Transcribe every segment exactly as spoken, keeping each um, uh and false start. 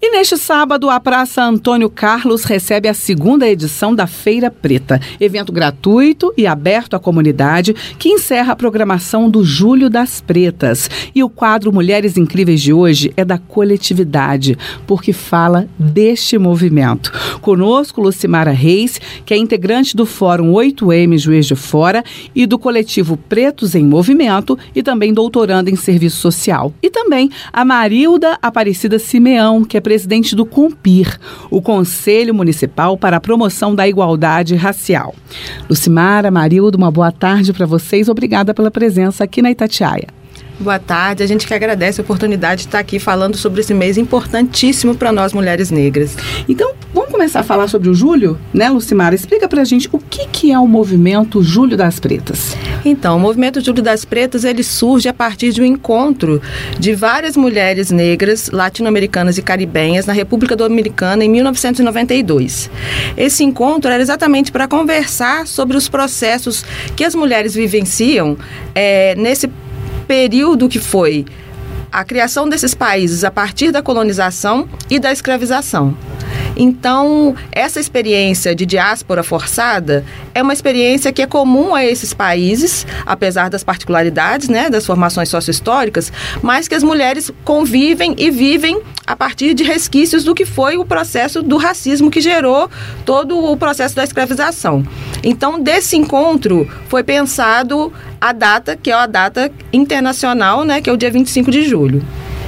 E neste sábado, a Praça Antônio Carlos recebe a segunda edição da Feira Preta, evento gratuito e aberto à comunidade que encerra a programação do Julho das Pretas. E o quadro Mulheres Incríveis de hoje é da coletividade, porque fala deste movimento. Conosco, Lucimara Reis, que é integrante do Fórum oito eme Juiz de Fora e do coletivo Pretos em Movimento e também doutoranda em Serviço Social. E também a Marilda Aparecida Simeão, que é presidente do CONPIR, o Conselho Municipal para a Promoção da Igualdade Racial. Lucimara, Marilda, uma boa tarde para vocês. Obrigada pela presença aqui na Itatiaia. Boa tarde, a gente que agradece a oportunidade de estar aqui falando sobre esse mês importantíssimo para nós mulheres negras. Então, vamos começar a falar sobre o Julho, né, Lucimara? Explica pra gente o que, que é o movimento Julho das Pretas. Então, o movimento Julho das Pretas, ele surge a partir de um encontro de várias mulheres negras, latino-americanas e caribenhas na República Dominicana em mil novecentos e noventa e dois. Esse encontro era exatamente para conversar sobre os processos que as mulheres vivenciam é, nesse período que foi a criação desses países a partir da colonização e da escravização. Então, essa experiência de diáspora forçada é uma experiência que é comum a esses países, apesar das particularidades, né, das formações sociohistóricas, mas que as mulheres convivem e vivem a partir de resquícios do que foi o processo do racismo que gerou todo o processo da escravização. Então, desse encontro foi pensado a data, que é a data internacional, né, que é o dia vinte e cinco de julho.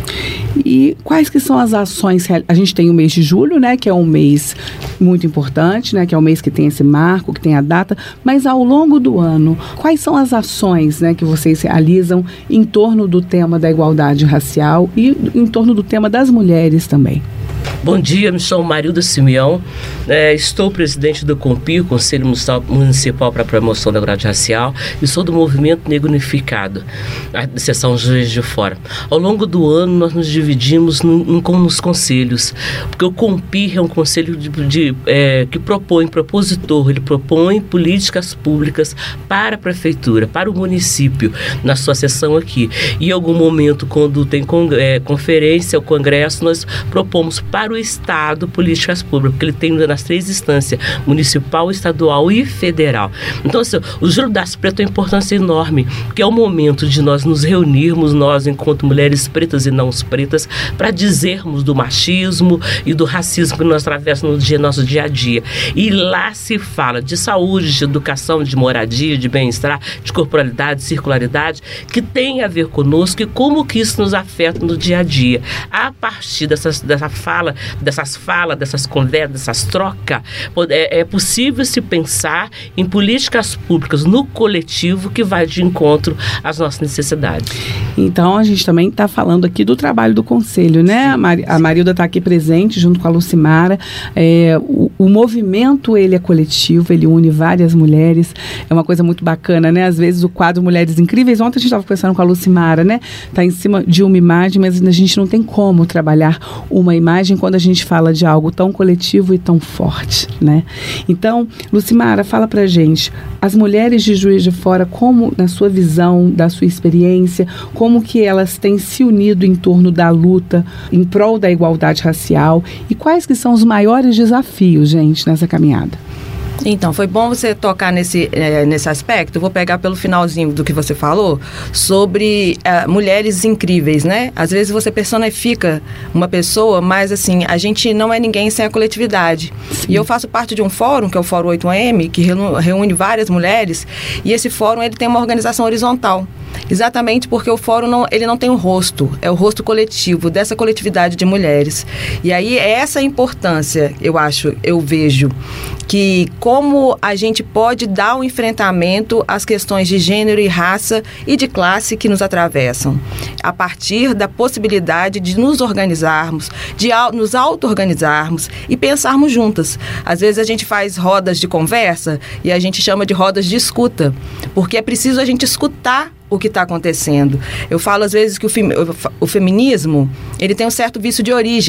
E quais que são as ações? A gente tem o mês de julho, né, que é um mês muito importante, né, que é o mês que tem esse marco, que tem a data, mas ao longo do ano, quais são as ações, né, que vocês realizam em torno do tema da igualdade racial e em torno do tema das mulheres também? Bom dia, me chamo Marilda Simeão, é, estou presidente do CONPIR, Conselho Municipal para a Promoção da Igualdade Racial, e sou do Movimento Negro Unificado, a seção Juiz de Fora. Ao longo do ano, nós nos dividimos no, no, nos conselhos, porque o CONPIR é um conselho de, de, é, que propõe, propositor, ele propõe políticas públicas para a prefeitura, para o município, na sua seção aqui. E em algum momento, quando tem con, é, conferência ou congresso, nós propomos para o Estado políticas públicas, porque ele tem nas três instâncias, municipal, estadual e federal. Então, assim, o Julho das Pretas tem uma importância enorme, que é o momento de nós nos reunirmos, nós, enquanto mulheres pretas e não pretas, para dizermos do machismo e do racismo que nós atravessamos no dia, nosso dia a dia. E lá se fala de saúde, de educação, de moradia, de bem-estar, de corporalidade, de circularidade, que tem a ver conosco e como que isso nos afeta no dia a dia. A partir dessas, dessa fala Fala, dessas falas, dessas conversas, dessas trocas, é, é possível se pensar em políticas públicas no coletivo que vai de encontro às nossas necessidades. Então, a gente também está falando aqui do trabalho do Conselho, né? Sim, a, Mar, a Marilda está aqui presente junto com a Lucimara. É, o, o movimento, ele é coletivo, ele une várias mulheres. É uma coisa muito bacana, né? Às vezes o quadro Mulheres Incríveis, ontem a gente estava conversando com a Lucimara, né? Está em cima de uma imagem, mas a gente não tem como trabalhar uma imagem quando a gente fala de algo tão coletivo e tão forte, né? Então, Lucimara, fala pra gente, as mulheres de Juiz de Fora, como, na sua visão, da sua experiência, como que elas têm se unido em torno da luta em prol da igualdade racial e quais que são os maiores desafios, gente, nessa caminhada? Então, foi bom você tocar nesse, é, nesse aspecto. Eu vou pegar pelo finalzinho do que você falou sobre é, mulheres incríveis, né? Às vezes você personifica uma pessoa, mas assim, a gente não é ninguém sem a coletividade. Sim. E eu faço parte de um fórum, que é o Fórum oito eme, que reúne várias mulheres, e esse fórum ele tem uma organização horizontal. Exatamente porque o fórum não, ele não tem um rosto, é o rosto coletivo, dessa coletividade de mulheres. E aí é essa a importância, eu acho, eu vejo, que como a gente pode dar um enfrentamento às questões de gênero e raça e de classe que nos atravessam, a partir da possibilidade de nos organizarmos, de nos auto-organizarmos e pensarmos juntas. Às vezes a gente faz rodas de conversa e a gente chama de rodas de escuta, porque é preciso a gente escutar o que está acontecendo. Eu falo às vezes que o, fem, o feminismo, ele tem um certo vício de origem.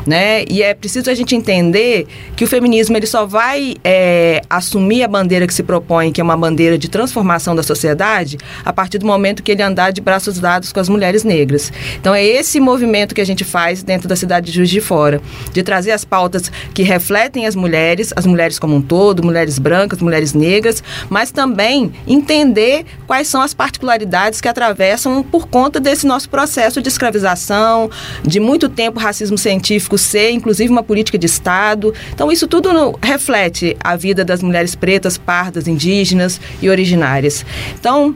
né? E é preciso a gente entender que o feminismo ele só vai é, assumir a bandeira que se propõe, que é uma bandeira de transformação da sociedade, a partir do momento que ele andar de braços dados com as mulheres negras. Então é esse movimento que a gente faz dentro da cidade de Juiz de Fora, de trazer as pautas que refletem as mulheres, as mulheres como um todo, mulheres brancas, mulheres negras, mas também entender quais são as particularidades que atravessam por conta desse nosso processo de escravização, de muito tempo racismo científico ser, inclusive, uma política de Estado. Então, isso tudo no, reflete a vida das mulheres pretas, pardas, indígenas e originárias. Então,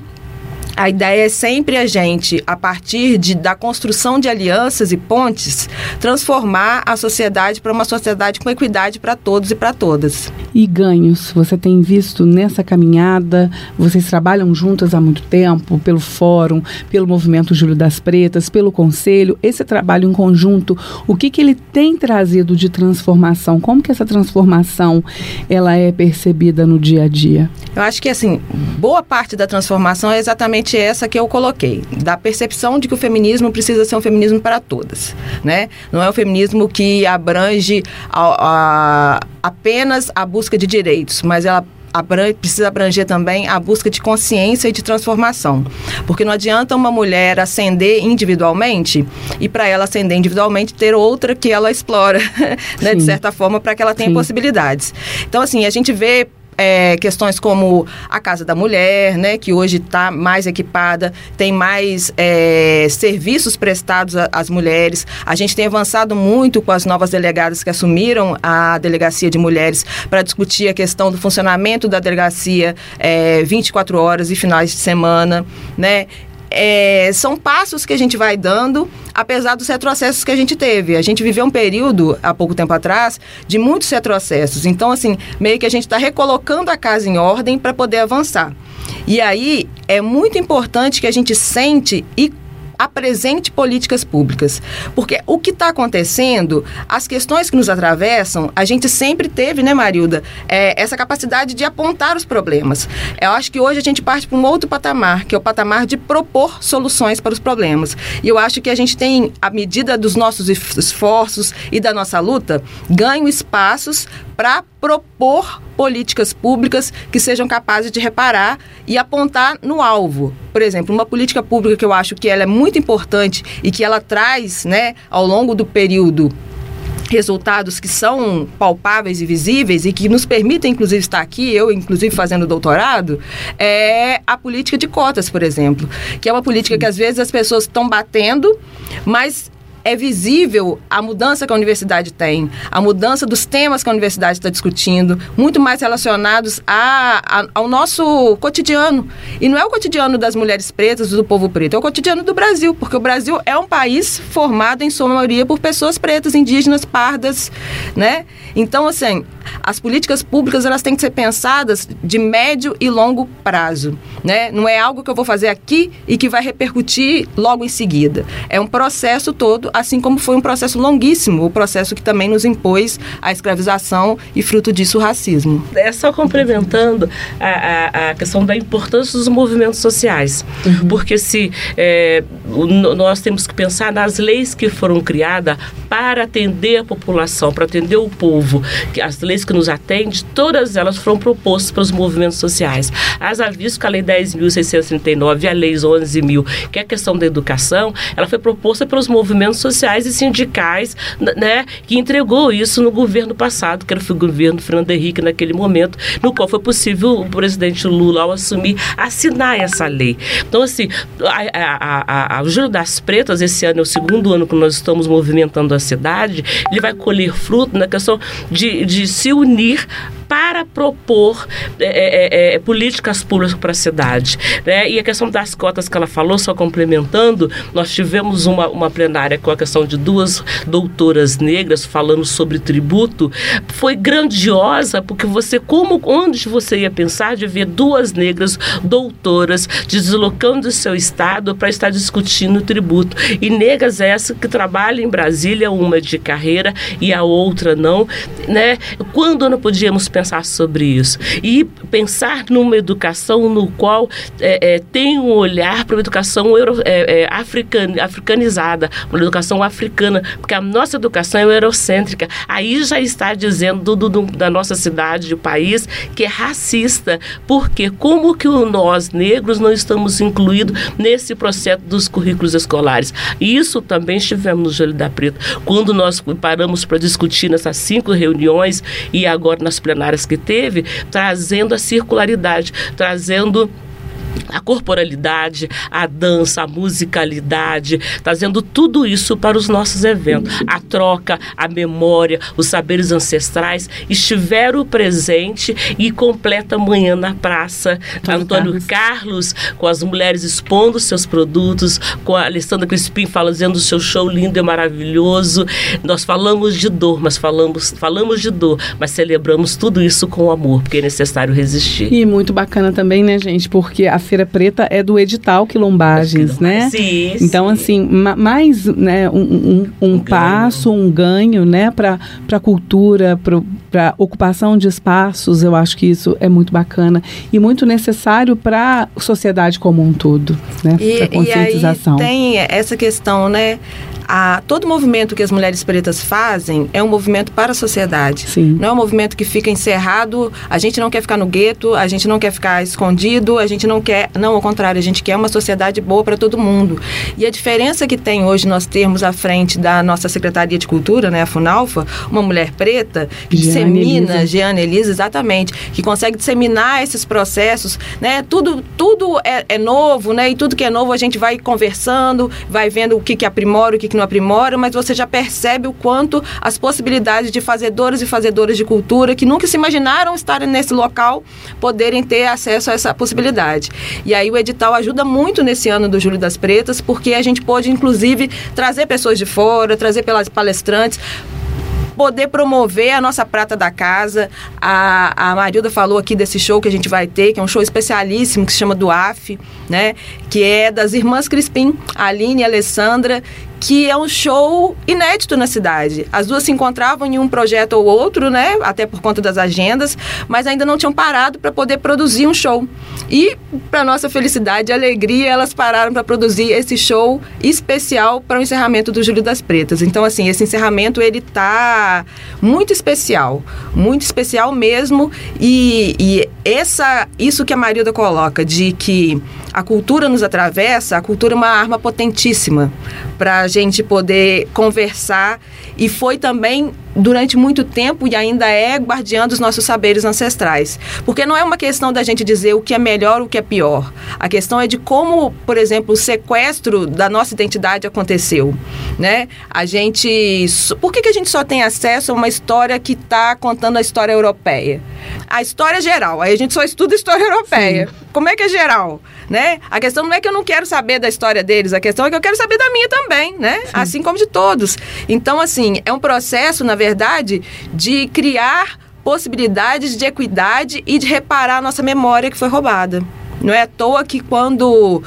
a ideia é sempre a gente, a partir de, da construção de alianças e pontes, transformar a sociedade para uma sociedade com equidade para todos e para todas. E ganhos? Você tem visto nessa caminhada, vocês trabalham juntas há muito tempo, pelo Fórum, pelo Movimento Júlio das Pretas, pelo Conselho, esse trabalho em conjunto, o que, que ele tem trazido de transformação? Como que essa transformação ela é percebida no dia a dia? Eu acho que, assim, boa parte da transformação é exatamente essa que eu coloquei, da percepção de que o feminismo precisa ser um feminismo para todas, né? Não é um feminismo que abrange a, a, apenas a busca de direitos, mas ela abrange, precisa abranger também a busca de consciência e de transformação. Porque não adianta uma mulher ascender individualmente e, para ela ascender individualmente, ter outra que ela explora, né, de certa forma, para que ela tenha Sim. possibilidades. Então, assim, a gente vê É, questões como a Casa da Mulher, né, que hoje está mais equipada, tem mais é, serviços prestados às mulheres. A gente tem avançado muito com as novas delegadas que assumiram a Delegacia de Mulheres para discutir a questão do funcionamento da delegacia é, vinte e quatro horas e finais de semana, né? É, são passos que a gente vai dando, apesar dos retrocessos que a gente teve. A gente viveu um período, há pouco tempo atrás, de muitos retrocessos. Então, assim, meio que a gente está recolocando a casa em ordem para poder avançar. E aí, é muito importante que a gente sente e apresente políticas públicas, porque o que está acontecendo, as questões que nos atravessam, a gente sempre teve, né, Marilda, é, essa capacidade de apontar os problemas. Eu acho que hoje a gente parte para um outro patamar, que é o patamar de propor soluções para os problemas. E eu acho que a gente tem, à medida dos nossos esforços e da nossa luta, ganho espaços para propor políticas públicas que sejam capazes de reparar e apontar no alvo. Por exemplo, uma política pública que eu acho que ela é muito importante e que ela traz, né, ao longo do período, resultados que são palpáveis e visíveis e que nos permitem, inclusive, estar aqui, eu, inclusive, fazendo doutorado, é a política de cotas, por exemplo, que é uma política que, às vezes, as pessoas estão batendo, mas é visível a mudança que a universidade tem, a mudança dos temas que a universidade está discutindo, muito mais relacionados a, a, ao nosso cotidiano. E não é o cotidiano das mulheres pretas, do povo preto, é o cotidiano do Brasil, porque o Brasil é um país formado, em sua maioria, por pessoas pretas, indígenas, pardas, né? Então, assim, as políticas públicas, elas têm que ser pensadas de médio e longo prazo, né? Não é algo que eu vou fazer aqui e que vai repercutir logo em seguida. É um processo todo, assim como foi um processo longuíssimo, o processo que também nos impôs a escravização e, fruto disso, o racismo. É só complementando a, a, a questão da importância dos movimentos sociais, uhum. porque se é, nós temos que pensar nas leis que foram criadas para atender a população, para atender o povo, que as leis que nos atendem, todas elas foram propostas pelos movimentos sociais. Haja visto que a Lei dez mil seiscentos e trinta e nove e a Lei onze mil, que é a questão da educação, ela foi proposta pelos movimentos sociais e sindicais, né, que entregou isso no governo passado, que era o governo Fernando Henrique naquele momento, no qual foi possível o presidente Lula, ao assumir, assinar essa lei. Então, assim, a, a, a, a, o Júlio das Pretas, esse ano é o segundo ano que nós estamos movimentando a cidade, ele vai colher fruto na questão de, de se unir para propor é, é, é, políticas públicas para a cidade, né? E a questão das cotas que ela falou, só complementando, nós tivemos uma, uma plenária com a questão de duas doutoras negras falando sobre tributo, foi grandiosa, porque você, como, onde você ia pensar de ver duas negras doutoras deslocando do seu estado para estar discutindo tributo, e negras essas que trabalham em Brasília, uma de carreira e a outra não, né? Quando não podíamos pensar sobre isso? E pensar numa educação no qual é, é, tem um olhar para uma educação euro, é, é, african, africanizada, uma educação africana, porque a nossa educação é eurocêntrica. Aí já está dizendo do, do, da nossa cidade, do país, que é racista. Porque como que o, nós, negros, não estamos incluídos nesse processo dos currículos escolares? E isso também estivemos no Júlio da Preta. Quando nós paramos para discutir nessas cinco reuniões e agora nas plenárias que teve, trazendo a circularidade, trazendo a corporalidade, a dança, a musicalidade, trazendo tudo isso para os nossos eventos. A troca, a memória, os saberes ancestrais estiveram presentes e completa amanhã na praça. Antônio, Antônio Carlos. Carlos, com as mulheres expondo seus produtos, com a Alessandra Crispim fazendo o seu show lindo e maravilhoso. Nós falamos de dor, mas falamos, falamos de dor, mas celebramos tudo isso com amor, porque é necessário resistir. E muito bacana também, né, gente, porque a Feira Preta é do edital Quilombagens, né? Sim, então, sim. assim, ma- mais né, um, um, um, um passo, ganho. um ganho, né, para a cultura, para ocupação de espaços. Eu acho que isso é muito bacana e muito necessário para a sociedade como um todo, né? Para conscientização. E aí tem essa questão, né? A, todo movimento que as mulheres pretas fazem é um movimento para a sociedade. Sim. Não é um movimento que fica encerrado. A gente não quer ficar no gueto, a gente não quer ficar escondido, a gente não quer... Não, ao contrário, a gente quer uma sociedade boa para todo mundo. E a diferença que tem hoje nós termos à frente da nossa Secretaria de Cultura, né, a FUNALFA, uma mulher preta que Jeane dissemina, Elisa. Jeane Elisa, exatamente, que consegue disseminar esses processos, né? Tudo, tudo é, é novo, né? E tudo que é novo a gente vai conversando, vai vendo o que, que aprimora, o que, que não aprimora, mas você já percebe o quanto as possibilidades de fazedores e fazedoras de cultura que nunca se imaginaram estarem nesse local poderem ter acesso a essa possibilidade. E aí o edital ajuda muito nesse ano do Júlio das Pretas, porque a gente pôde, inclusive, trazer pessoas de fora, trazer pelas palestrantes, poder promover a nossa prata da casa. A, a Marilda falou aqui desse show que a gente vai ter, que é um show especialíssimo, que se chama do A F, né? Que é das irmãs Crispim, a Aline e a Alessandra, que é um show inédito na cidade. As duas se encontravam em um projeto ou outro, né? Até por conta das agendas, mas ainda não tinham parado para poder produzir um show. E, para nossa felicidade e alegria, elas pararam para produzir esse show especial para o encerramento do Júlio das Pretas. Então, assim, esse encerramento, ele tá muito especial, muito especial mesmo. E, e essa, isso que a Marilda coloca, de que a cultura nos atravessa, a cultura é uma arma potentíssima para a gente poder conversar, e foi também durante muito tempo e ainda é guardiã dos nossos saberes ancestrais. Porque não é uma questão da gente dizer o que é melhor ou o que é pior. A questão é de como, por exemplo, o sequestro da nossa identidade aconteceu, né? A gente... Por que que a gente só tem acesso a uma história que está contando a história europeia? A história é geral, aí a gente só estuda a história europeia. Sim. Como é que é geral, né? A questão não é que eu não quero saber da história deles, a questão é que eu quero saber da minha também, né? Sim. Assim como de todos. Então, assim, é um processo, na verdade, de criar possibilidades de equidade e de reparar a nossa memória que foi roubada. Não é à toa que quando...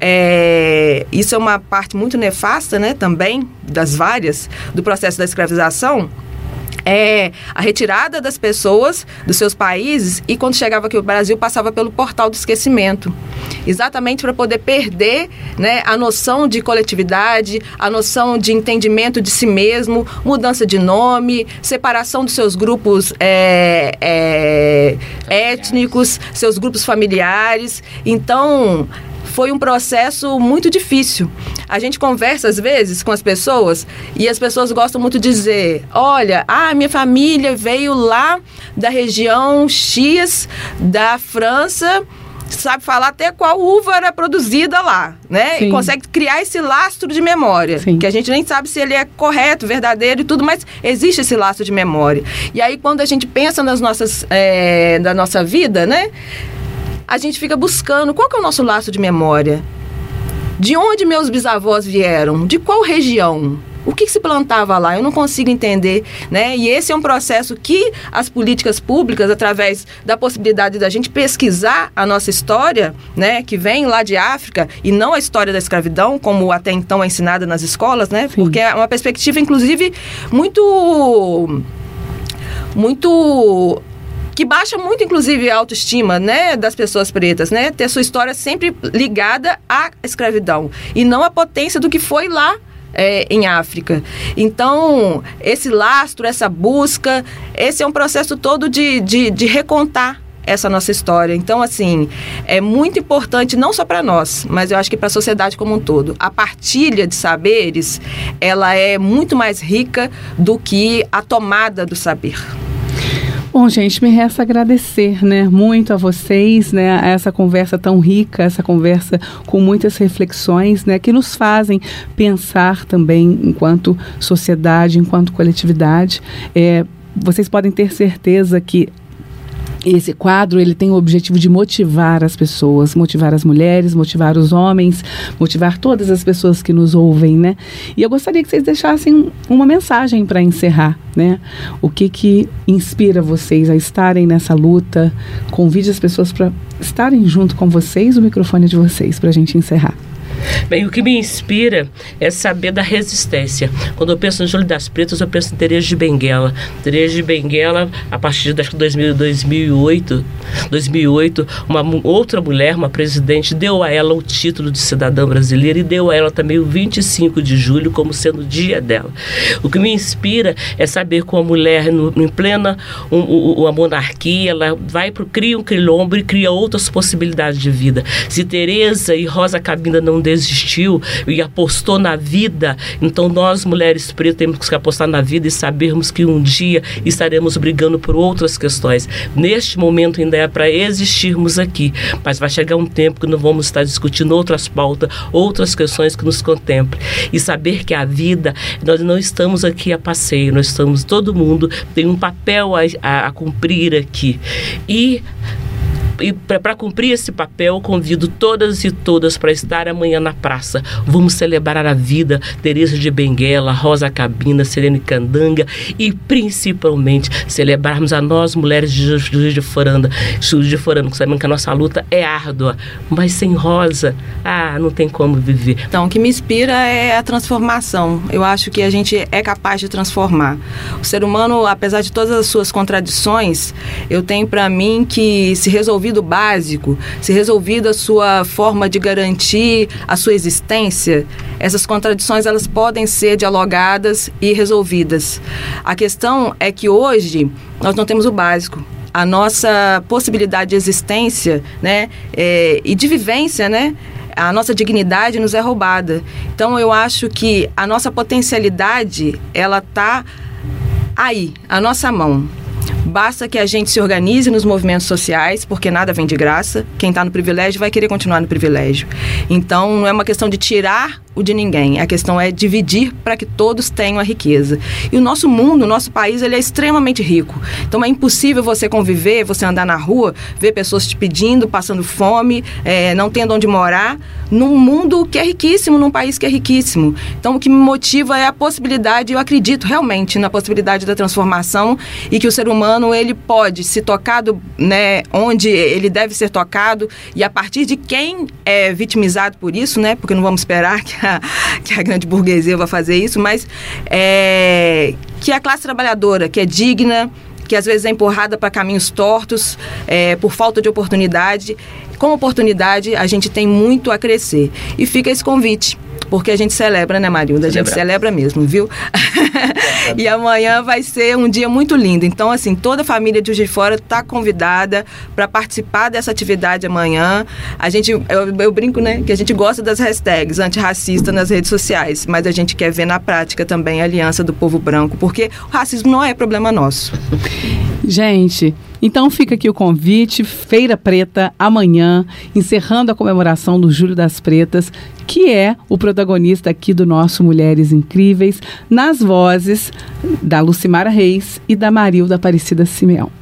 É, isso é uma parte muito nefasta, né, também, das várias, do processo da escravização, é a retirada das pessoas dos seus países, e quando chegava aqui o Brasil passava pelo portal do esquecimento, exatamente para poder perder, né, a noção de coletividade, a noção de entendimento de si mesmo, mudança de nome, separação dos seus grupos é, é, étnicos, seus grupos familiares. Então, foi um processo muito difícil. A gente conversa, às vezes, com as pessoas, e as pessoas gostam muito de dizer, olha, ah, minha família veio lá da região X da França, sabe falar até qual uva era produzida lá, né? Sim. E consegue criar esse lastro de memória. Sim. Que a gente nem sabe se ele é correto, verdadeiro e tudo, mas existe esse lastro de memória. E aí, quando a gente pensa nas nossas, é, da nossa vida, né? A gente fica buscando qual que é o nosso laço de memória. De onde meus bisavós vieram? De qual região? O que, que se plantava lá? Eu não consigo entender, né? E esse é um processo que as políticas públicas, através da possibilidade da gente pesquisar a nossa história, né? Que vem lá de África, e não a história da escravidão, como até então é ensinada nas escolas, né? Sim. Porque é uma perspectiva, inclusive, muito... muito... que baixa muito, inclusive, a autoestima, né, das pessoas pretas, né? Ter sua história sempre ligada à escravidão e não à potência do que foi lá é, em África. Então, esse lastro, essa busca, esse é um processo todo de, de, de recontar essa nossa história. Então, assim, é muito importante, não só para nós, mas eu acho que para a sociedade como um todo. A partilha de saberes, ela é muito mais rica do que a tomada do saber. Bom, gente, me resta agradecer, né, muito a vocês, né, a essa conversa tão rica, essa conversa com muitas reflexões, né, que nos fazem pensar também enquanto sociedade, enquanto coletividade. É, vocês podem ter certeza que esse quadro, ele tem o objetivo de motivar as pessoas, motivar as mulheres, motivar os homens, motivar todas as pessoas que nos ouvem, né? E eu gostaria que vocês deixassem uma mensagem para encerrar, né? O que que inspira vocês a estarem nessa luta? Convide as pessoas para estarem junto com vocês, o microfone é de vocês, para a gente encerrar. Bem, o que me inspira é saber da resistência. Quando eu penso no Júlio das Pretas, eu penso em Teresa de Benguela. Teresa de Benguela, a partir de dois mil, dois mil e oito, dois mil e oito, uma outra mulher, uma presidente, deu a ela o título de cidadã brasileira e deu a ela também o vinte e cinco de julho como sendo o dia dela. O que me inspira é saber que uma mulher, no, em plena um, um, uma monarquia, ela vai pro, cria um quilombo e cria outras possibilidades de vida. Se Teresa e Rosa Cabinda não desistiu e apostou na vida, então nós, mulheres pretas, temos que apostar na vida e sabermos que um dia estaremos brigando por outras questões. Neste momento ainda é para existirmos aqui, mas vai chegar um tempo que não vamos estar discutindo outras pautas, outras questões que nos contemplem. E saber que a vida, nós não estamos aqui a passeio, nós estamos, todo mundo tem um papel a, a, a cumprir aqui. E E para cumprir esse papel, convido todas e todas para estar amanhã na praça. Vamos celebrar a vida, Teresa de Benguela, Rosa Cabinda, Serene Candanga e principalmente celebrarmos a nós, mulheres de Juiz de Fora, Juiz de Fora, sabendo que a nossa luta é árdua, mas sem Rosa, ah, não tem como viver. Então, o que me inspira é a transformação. Eu acho que a gente é capaz de transformar. O ser humano, apesar de todas as suas contradições, eu tenho para mim que se resolvido o básico, se resolvido a sua forma de garantir a sua existência, essas contradições elas podem ser dialogadas e resolvidas. A questão é que hoje nós não temos o básico. A nossa possibilidade de existência, né, é, e de vivência, né, a nossa dignidade nos é roubada. Então eu acho que a nossa potencialidade, ela está aí, à nossa mão. Basta que a gente se organize nos movimentos sociais, porque nada vem de graça. Quem está no privilégio vai querer continuar no privilégio. Então, não é uma questão de tirar o de ninguém. A questão é dividir para que todos tenham a riqueza. E o nosso mundo, o nosso país, ele é extremamente rico. Então, é impossível você conviver, você andar na rua, ver pessoas te pedindo, passando fome, é, não tendo onde morar, num mundo que é riquíssimo, num país que é riquíssimo. Então, o que me motiva é a possibilidade, eu acredito realmente na possibilidade da transformação e que o ser humano, ele pode se tocar do, né, onde ele deve ser tocado e a partir de quem é vitimizado por isso, né, porque não vamos esperar que a, que a grande burguesia vai fazer isso, mas é, que a classe trabalhadora, que é digna, que às vezes é empurrada para caminhos tortos, é, por falta de oportunidade. Com oportunidade, a gente tem muito a crescer. E fica esse convite, porque a gente celebra, né, Marilda? A gente celebra mesmo, viu? E amanhã vai ser um dia muito lindo. Então, assim, toda a família de Juiz de Fora está convidada para participar dessa atividade amanhã. A gente, eu, eu brinco, né, que a gente gosta das hashtags antirracista nas redes sociais, mas a gente quer ver na prática também a aliança do povo branco, porque o racismo não é problema nosso. Gente, então fica aqui o convite, Feira Preta, amanhã, encerrando a comemoração do Júlio das Pretas, que é o protagonista aqui do nosso Mulheres Incríveis, nas vozes da Lucimara Reis e da Marilda Aparecida Simeão.